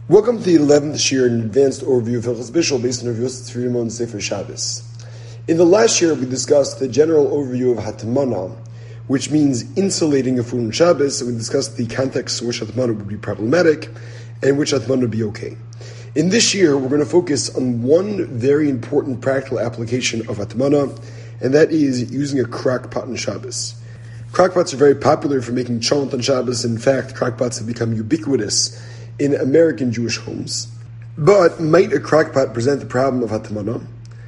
Welcome to the 11th Shir, an advanced overview of Hilchos Bishul based on Rav Yosef Tzvi Rimon Sefer Shabbos. In the last year, we discussed the general overview of Hatmana, which means insulating a food on Shabbos, and we discussed the context in which Hatmana would be problematic and which Hatmana would be okay. In this year, we're going to focus on one very important practical application of Hatmana, and that is using a crock pot on Shabbos. Crockpots are very popular for making cholent on Shabbos. In fact, crockpots have become ubiquitous in American Jewish homes. But might a crockpot present the problem of Hatmana?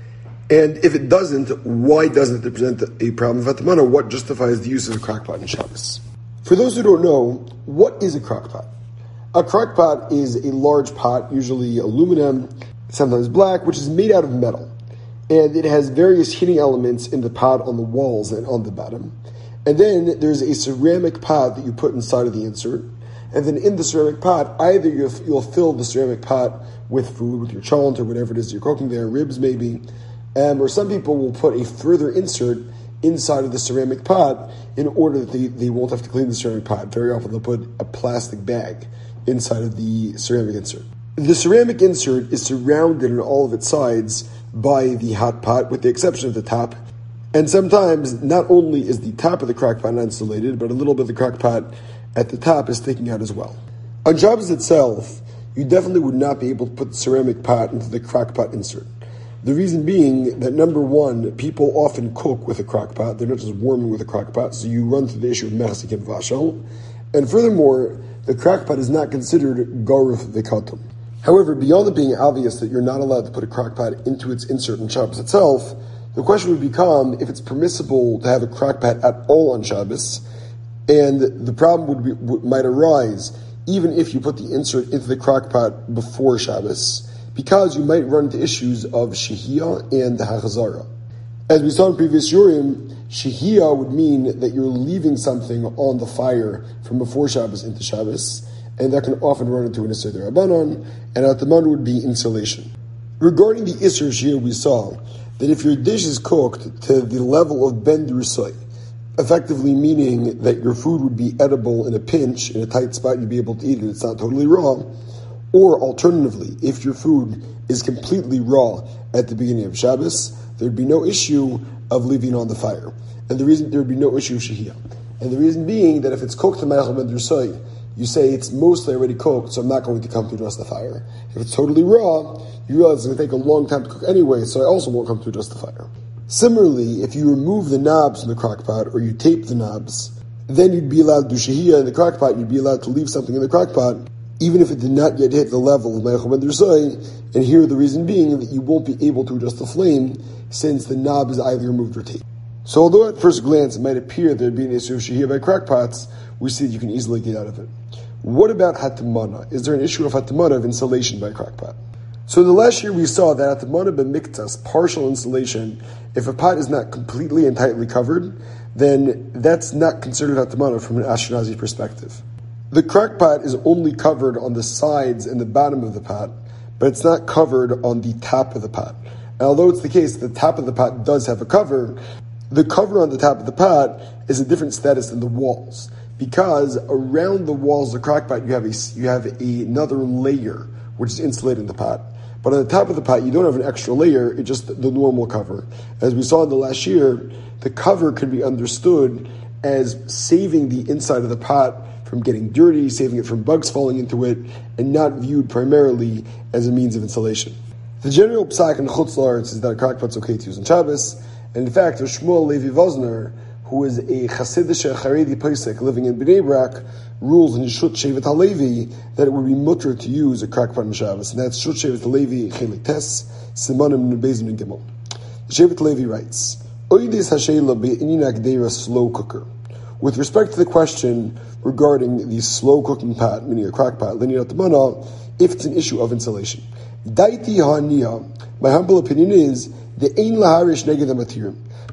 And if it doesn't, why doesn't it present a problem of Hatmana? What justifies the use of a crockpot in Shabbos? For those who don't know, what is a crockpot? A crockpot is a large pot, usually aluminum, sometimes black, which is made out of metal. And it has various heating elements in the pot on the walls and on the bottom. And then there's a ceramic pot that you put inside of the insert. And then in the ceramic pot, either you'll fill the ceramic pot with food, with your cholent or whatever it is you're cooking there, ribs maybe, or some people will put a further insert inside of the ceramic pot in order that they won't have to clean the ceramic pot. Very often they'll put a plastic bag inside of the ceramic insert. The ceramic insert is surrounded on all of its sides by the hot pot, with the exception of the top. And sometimes not only is the top of the crock pot not insulated, but a little bit of the crock pot at the top is sticking out as well. On Shabbos itself, you definitely would not be able to put the ceramic pot into the crock pot insert. The reason being that, number one, people often cook with a crock pot. They're not just warming with a crock pot, so you run through the issue of mechzik and vashal. And furthermore, the crock pot is not considered garuf v'katum. However, beyond it being obvious that you're not allowed to put a crock pot into its insert on Shabbos itself, the question would become if it's permissible to have a crock pot at all on Shabbos, and the problem might arise even if you put the insert into the crock pot before Shabbos, because you might run into issues of shehiyah and hachazara. As we saw in previous Yurim, shehiyah would mean that you're leaving something on the fire from before Shabbos into Shabbos, and that can often run into an Isser D'Rabbanan, and Hatmana would be insulation. Regarding the Isser Shehiyah, we saw that if your dish is cooked to the level of ben drusai, effectively meaning that your food would be edible in a pinch, in a tight spot, you'd be able to eat it, it's not totally raw. Or alternatively, if your food is completely raw at the beginning of Shabbos, there'd be no issue of leaving it on the fire. And the reason there'd be no issue of shehiyah. And the reason being that if it's cooked to ma'achal ben drusai, you say it's mostly already cooked, so I'm not going to come to address the fire. If it's totally raw, you realize it's going to take a long time to cook anyway, so I also won't come to address the fire. Similarly, if you remove the knobs from the crock pot, or you tape the knobs, then you'd be allowed to do shehiyah in the crock pot. You'd be allowed to leave something in the crock pot, even if it did not yet hit the level of ma'achal ben drusai. And here the reason being that you won't be able to adjust the flame, since the knob is either removed or taped. So although at first glance it might appear there'd be an issue of shehiyah by crock pots, we see that you can easily get out of it. What about Hatmana? Is there an issue of Hatmana, of insulation by crock pot? So in the last year we saw that Hatmana b'miktas, partial insulation, if a pot is not completely and tightly covered, then that's not considered Hatmana from an Ashkenazi perspective. The crock pot is only covered on the sides and the bottom of the pot, but it's not covered on the top of the pot. And although it's the case that the top of the pot does have a cover, the cover on the top of the pot is a different status than the walls, because around the walls of the crock pot you have another layer which is insulating the pot. But on the top of the pot, you don't have an extra layer, it's just the normal cover. As we saw in the last year, the cover could be understood as saving the inside of the pot from getting dirty, saving it from bugs falling into it, and not viewed primarily as a means of insulation. The general psak in Chutz La'aretz is that a crock pot's okay to use on Shabbos, and in fact, Shmuel Levi Vosner, who is a Chassidish Haredi Pesach living in Bnei Brak, rules in Shut Shevet HaLevi that it would be mutter to use a crock pot on Shabbos, and that's Shut Shevet HaLevi Chelik Tes Simanim Nebezin and Gimel. Shevet HaLevi writes, Oides Hashela Be'inina Gdeira slow cooker. With respect to the question regarding the slow cooking pot, meaning a crock pot, linear Hatmana, if it's an issue of insulation. Daiti Ha'aniya, my humble opinion is the Ein Laharish Neged HaMatir.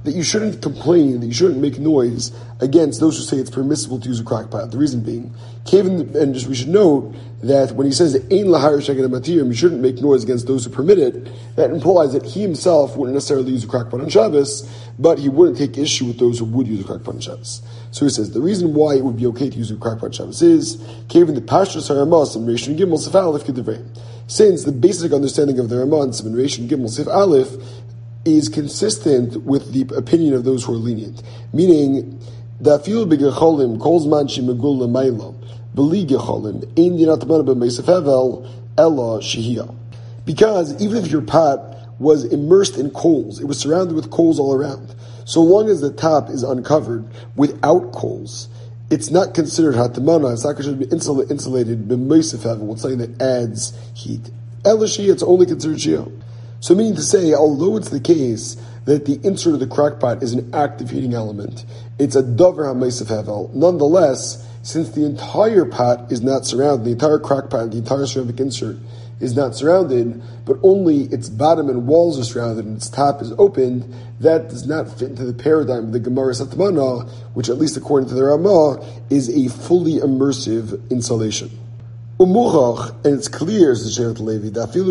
that you shouldn't complain, that you shouldn't make noise against those who say it's permissible to use a crock pot. The reason being, we should note that when he says "Ein lahar sheket matirim," you shouldn't make noise against those who permit it. That implies that he himself wouldn't necessarily use a crock pot on Shabbos, but he wouldn't take issue with those who would use a crock pot on Shabbos. So he says the reason why it would be okay to use a crock pot on Shabbos is given the Pashtus HaRamas and Reish and Gimel Sif Aleph K'divrei. Since the basic understanding of the Ramah and Reish and Gimel Sif Aleph is consistent with the opinion of those who are lenient, meaning that fil b'gecholim kol zman shemegul l'maylo b'li gecholim ein dinat mana b'meisef hevel ella shehiyah. Because even if your pot was immersed in coals, it was surrounded with coals all around, so long as the top is uncovered without coals, it's not considered hatamana. It's not considered insulated b'meisef hevel. It's something that adds heat. Ella shehiyah, it's only considered shehiyah. So meaning to say, although it's the case that the insert of the crock pot is an active heating element, it's a davar ha'meisef hevel. Nonetheless, since the entire pot is not surrounded, the entire crock pot, the entire ceramic insert is not surrounded, but only its bottom and walls are surrounded and its top is opened, that does not fit into the paradigm of the Gemara Satamana, which at least according to the Ramah, is a fully immersive insulation. And it's clear, says Shevet Levi,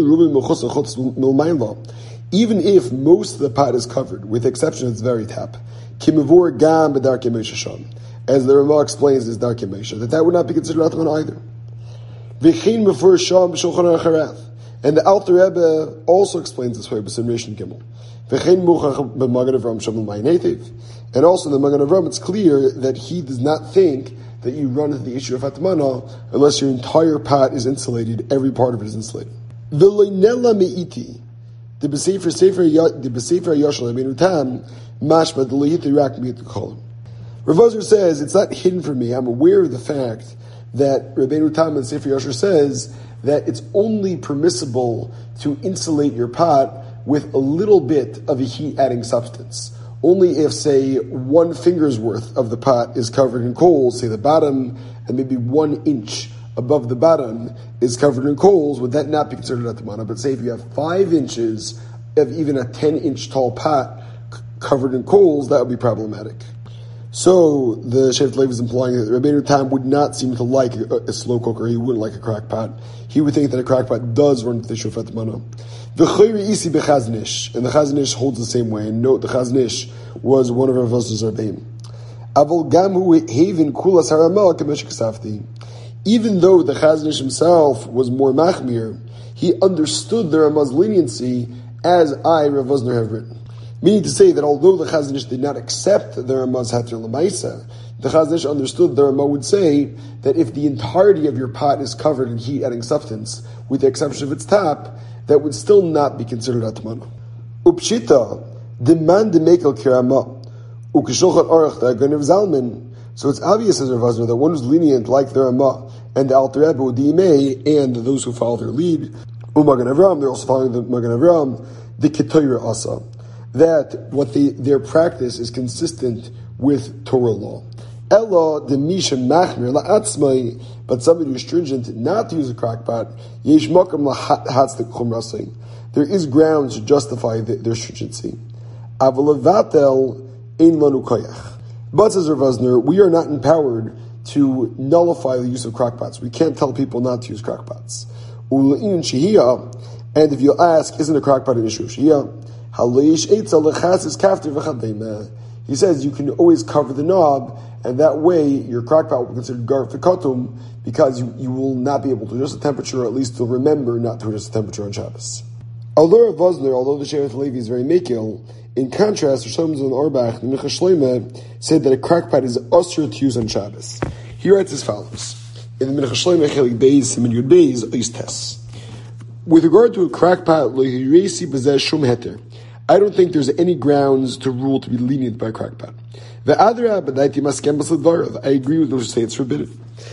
even if most of the pot is covered, with the exception of its very top, as the Ramah explains this Darkei Moshe, that would not be considered Atman either. And the Alter Rebbe also explains this way, and also in the Magen Avraham, it's clear that he does not think that you run into the issue of Hatmana unless your entire pot is insulated, every part of it is insulated. The B'Sefer Yashal Rabbeinu Tam mashma the Lehithi Rak Mi'at Kolim. Rav Ozer says it's not hidden from me. I'm aware of the fact that Rabbeinu Tam and Sefer Yashar says that it's only permissible to insulate your pot with a little bit of a heat-adding substance. Only if, say, 1 finger's worth of the pot is covered in coals, say the bottom, and maybe 1 inch above the bottom is covered in coals, would that not be considered atmana? But say if you have 5 inches of even a 10-inch tall pot covered in coals, that would be problematic. So the Shevet Levi is implying that Rabbeinu Tam would not seem to like a slow cooker. He wouldn't like a crock pot. He would think that a crock pot does run into the issue of atmana. And the Chazon Ish holds the same way. And note, the Chazon Ish was one of Rav Ozer's Rebbeim. Even though the Chazon Ish himself was more machmir, he understood the Ramah's leniency as I, Rav Ozer, have written. Meaning to say that although the Chazon Ish did not accept the Ramah's Heter L'maisa, the Chazon Ish understood the Ramah would say that if the entirety of your pot is covered in heat-adding substance, with the exception of its top, that would still not be considered atmana. Upshita, demand the mekel kirama, ukeshochat arach da'aganev zalmin. So it's obvious, as Rav Ozer, that one who's lenient like the Ramah and the Alter Rebbe, Udimei, and those who follow their lead, Magen Avraham, they're also following the Magen Avraham, the Ketoira Asa, that what their practice is consistent with Torah law. Ella the misha machmir la'atzmai, but somebody who's stringent not to use a crock pot, yesh makam lahatzdik chumrasei. There is grounds to justify their stringency. Avalavatel ein lanu koyach. But says Rav Ozer, we are not empowered to nullify the use of crock pots. We can't tell people not to use crock pots. Ulein shehiyah, and if you ask, isn't a crock pot an issue of shehiyah? He says you can always cover the knob, and that way your crock pot will be considered gar fikatum, because you will not be able to adjust the temperature, or at least to remember not to adjust the temperature on Shabbos. Although the Shevet Levi is very mekil, in contrast, Rosh Hashanah Auerbach, the Mincha Shleima, said that a crock pot is usher to use on Shabbos. He writes as follows: in the Mincha Shleima Chelik Beis Siman Yud Beis Oistes. With regard to a crock pot,lohiresi b'zeh shum heter, I don't think there's any grounds to rule to be lenient by a crock pot. I agree with those who say it's forbidden.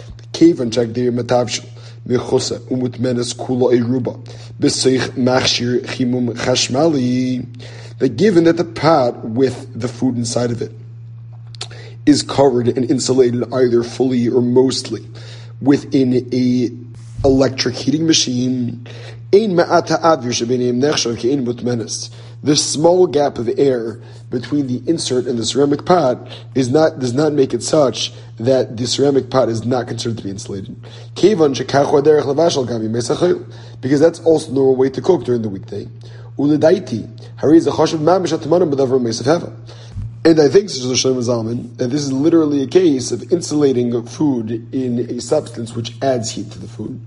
That given that the pot with the food inside of it is covered and insulated either fully or mostly within a the the small gap of air between the insert and the ceramic pot does not make it such that the ceramic pot is not considered to be insulated. Because that's also the normal way to cook during the weekday. And I think, says Shlomo Zalman, that this is literally a case of insulating food in a substance which adds heat to the food.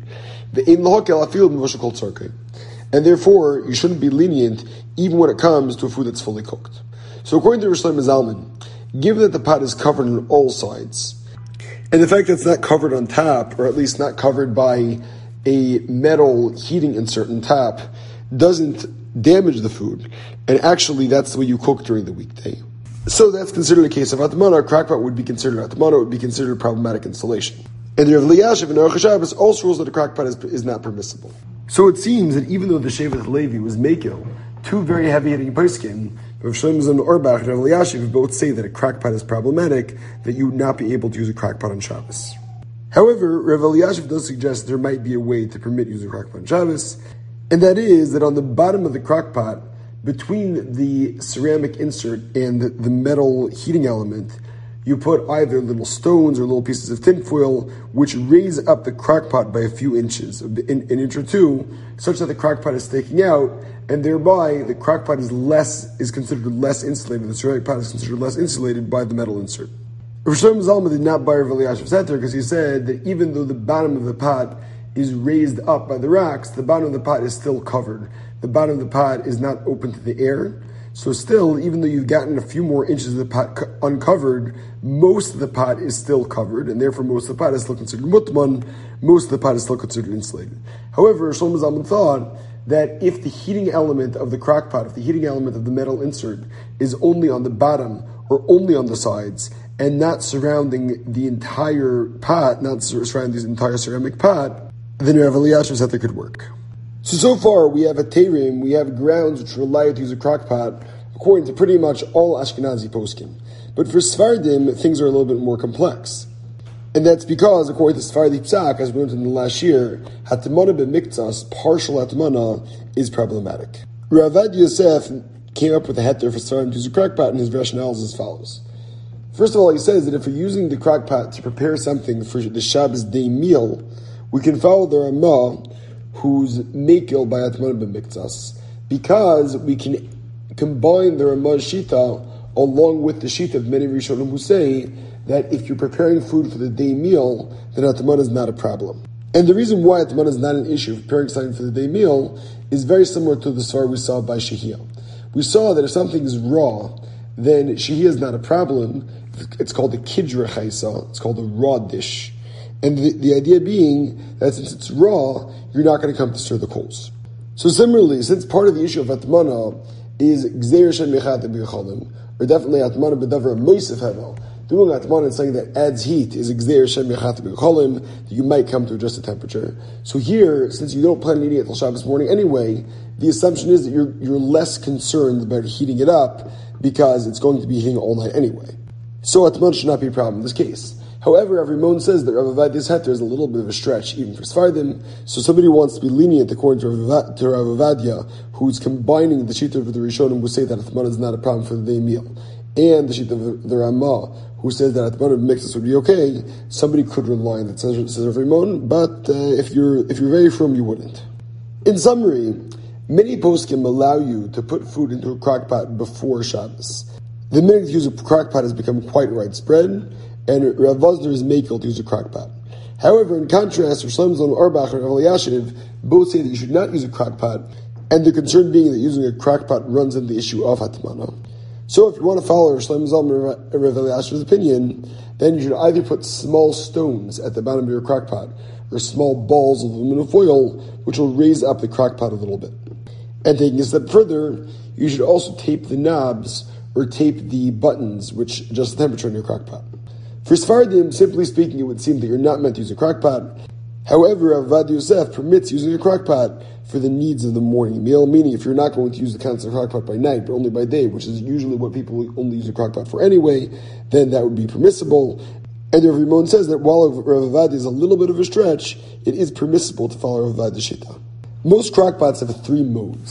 And therefore, you shouldn't be lenient even when it comes to a food that's fully cooked. So according to Shlomo Zalman, given that the pot is covered on all sides, and the fact that it's not covered on top, or at least not covered by a metal heating insert on top, doesn't damage the food, and actually that's the way you cook during the weekday. So that's considered a case of atmana. A crackpot would be considered atmana, would be considered problematic installation. And the Rav Elyashiv and Aruch HaShabbos also rules that a crackpot is not permissible. So it seems that even though the Shevet Levi was Mekil, two very heavy-hitting poskim, Rav Shlomo Zalman Auerbach and Rav Elyashiv both say that a crackpot is problematic, that you would not be able to use a crackpot on Shabbos. However, Rav Elyashiv does suggest there might be a way to permit using a crackpot on Shabbos, and that is that on the bottom of the crackpot, between the ceramic insert and the metal heating element, you put either little stones or little pieces of tinfoil, which raise up the crackpot by a few inches, an inch or two, such that the crackpot is sticking out, and thereby the crackpot is considered less insulated. The ceramic pot is considered less insulated by the metal insert. Rav Shlomo Zalman did not buy Rav Elyashiv's heter because he said that even though the bottom of the pot is raised up by the rocks, the bottom of the pot is still covered. The bottom of the pot is not open to the air. So still, even though you've gotten a few more inches of the pot uncovered, most of the pot is still covered, and therefore most of the pot is still considered mutman, most of the pot is still considered insulated. However, Shlomo Zalman thought that if the heating element of the crockpot, if the heating element of the metal insert is only on the bottom or only on the sides, and not surrounding the entire pot, not surrounding the entire ceramic pot, then Rav Elyashiv said that could work. So far we have a terim, we have grounds which rely to use a crockpot, according to pretty much all Ashkenazi poskim. But for Sfardim, things are a little bit more complex. And that's because, according to Sfardi Psak, as we learned in the last year, Hatmana b'miktzas, partial Hatmana, is problematic. Rav Avad Yosef came up with a heter for Sfardim to use a crockpot, and his rationale is as follows. First of all, he says that if we're using the crockpot to prepare something for the Shabbos day meal, we can follow the Ramah, who's mekil by atmana b'miktzas, because we can combine the Ramah Shita along with the Shita of many Rishonim who say that if you're preparing food for the day meal, then atmana is not a problem. And the reason why atmana is not an issue, preparing something for the day meal, is very similar to the svar we saw by Shehiyah. We saw that if something is raw, then Shehiyah is not a problem. It's called a kidra chaisa, it's called a raw dish. And the idea being that since it's raw, you're not going to come to stir the coals. So similarly, since part of the issue of atmana is gzeir shen mechat b'yichalim, or definitely atmana b'davar moisef hevel, doing atmana and something that adds heat is gzeir shen mechat b'yichalim, that you might come to adjust the temperature. So here, since you don't plan on eating it till Shabbos morning anyway, the assumption is that you're less concerned about heating it up because it's going to be heating all night anyway. So atmana should not be a problem in this case. However, every Rimon says that Rav Avadia's heter is a little bit of a stretch, even for Sfardim. So somebody wants to be lenient according to Rav Avadia, who's combining the sheet of the Rishonim who say that Atmana is not a problem for the day meal, and the sheet of the Ramah, who says that Atmana mixes would be okay. Somebody could rely on that, says Rav Rimon, but if you're very firm, you wouldn't. In summary, many poskim allow you to put food into a crockpot before Shabbos. The minute you use a crockpot has become quite widespread, and Rav Vosner is makel to use a crockpot. However, in contrast, Rav Shlomo Zalman Auerbach and Rav Elyashiv both say that you should not use a crockpot, and the concern being that using a crockpot runs into the issue of hatmana. So if you want to follow Rav Shlomo Zalman and Rav Elyashiv's opinion, then you should either put small stones at the bottom of your crockpot, or small balls of aluminum foil, which will raise up the crockpot a little bit. And taking a step further, you should also tape the knobs, or tape the buttons, which adjust the temperature in your crockpot. For Sfardim, simply speaking, it would seem that you're not meant to use a crockpot. However, Rav Avad Yosef permits using a crockpot for the needs of the morning meal, meaning if you're not going to use the constant crockpot by night, but only by day, which is usually what people only use a crockpot for anyway, then that would be permissible. And Rav Rimon says that while Rav Avad is a little bit of a stretch, it is permissible to follow Rav Avadia's shita. Most crockpots have three modes.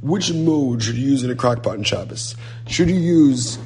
which mode should you use in a crock pot in Shabbos? Should you use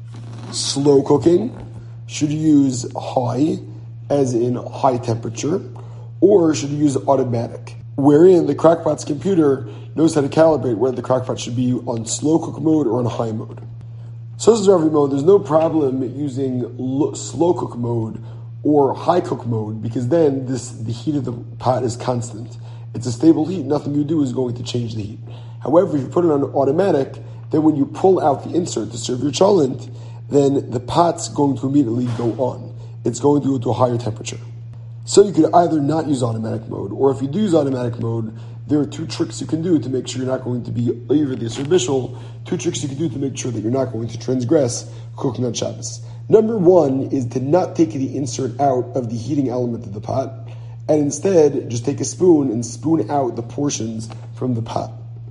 slow cooking? Should you use high, as in high temperature? Or should you use automatic, wherein the crockpot's computer knows how to calibrate whether the crockpot should be on slow cook mode or on high mode? So this is every mode. There's no problem using slow cook mode or high cook mode, because then the heat of the pot is constant. It's a stable heat. Nothing you do is going to change the heat. However, if you put it on automatic, then when you pull out the insert to serve your cholent, then the pot's going to immediately go on. It's going to go to a higher temperature. So you could either not use automatic mode, or if you do use automatic mode, there are two tricks you can do to make sure you're not going to be over the Yisur Bishul. Two tricks you can do to make sure that you're not going to transgress cooking on Shabbos. Number one is to not take the insert out of the heating element of the pot, and instead just take a spoon and spoon out the portions from the pot.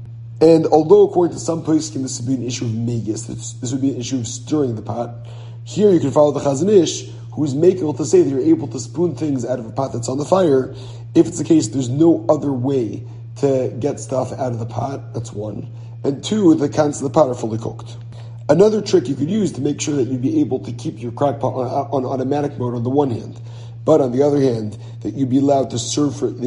And although according to some poskim this would be an issue of megas, this would be an issue of stirring the pot, here you can follow the Chazon Ish, who's making to say that you're able to spoon things out of a pot that's on the fire. If it's the case, there's no other way to get stuff out of the pot. That's one. And two, the contents of the pot are fully cooked. Another trick you could use to make sure that you'd be able to keep your crock pot on automatic mode on the one hand, but on the other hand, that you'd be allowed to serve for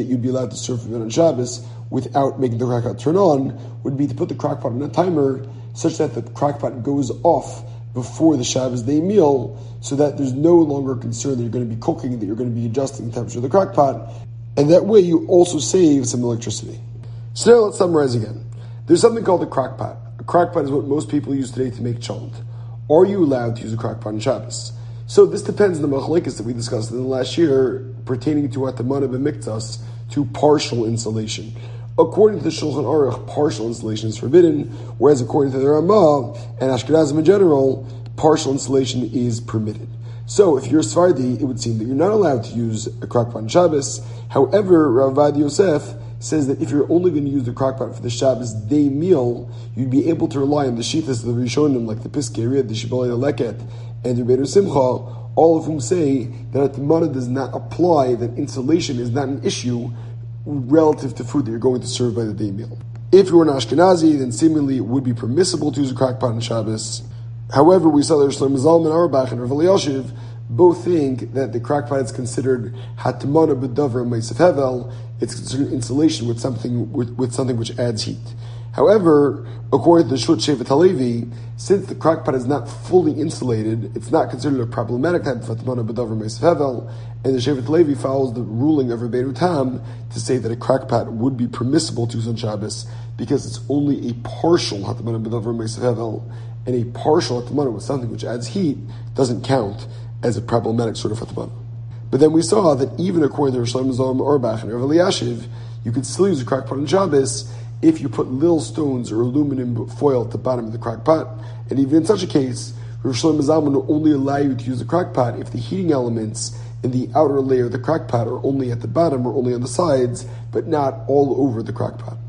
it on Shabbos without making the crock pot turn on, would be to put the crock pot on a timer such that the crock pot goes off before the Shabbos day meal, so that there's no longer concern that you're going to be cooking, that you're going to be adjusting the temperature of the crock pot, and that way you also save some electricity. So now let's summarize again. There's something called a crock pot. A crock pot is what most people use today to make cholent. Are you allowed to use a crock pot on Shabbos? So this depends on the machlekes that we discussed in the last year pertaining to Hatamana b'miktas, to partial insulation. According to the Shulchan Aruch, partial insulation is forbidden, whereas according to the Ramah and Ashkenazim in general, partial insulation is permitted. So if you're a Sephardi, it would seem that you're not allowed to use a crockpot on Shabbos. However, Rav Ovadia Yosef says that if you're only going to use the crockpot for the Shabbos day meal, you'd be able to rely on the Shittas of the Rishonim, like the Piskei Riyad, the Shibbolei Leket, and the Rebbeinu Simcha, all of whom say that Hatamana does not apply, that insulation is not an issue relative to food that you're going to serve by the day meal. If you were an Ashkenazi, then seemingly it would be permissible to use a crockpot on Shabbos. However, we saw that Shlomo Zalman Auerbach and Rav Elyashiv both think that the crockpot is considered Hatamana b'davar Meisef Hevel. It's considered insulation with something which adds heat. However, according to the Shut Shevet HaLevi, since the crockpot is not fully insulated, it's not considered a problematic type of Hatamana b'davar Meisef Hevel, and the Shevet HaLevi follows the ruling of Rabbeinu Tam to say that a crockpot would be permissible to use on Shabbos because it's only a partial Hatamana b'davar Meisef Hevel, and a partial Hatamana with something which adds heat doesn't count as a problematic sort of Hatamana. But then we saw that even according to Shlomo Zalman Auerbach and Rav Elyashiv, you could still use a crock pot on Shabbos if you put little stones or aluminum foil at the bottom of the crock pot. And even in such a case, Rav Shlomo Zalman will only allow you to use the crock pot if the heating elements in the outer layer of the crock pot are only at the bottom or only on the sides, but not all over the crock pot.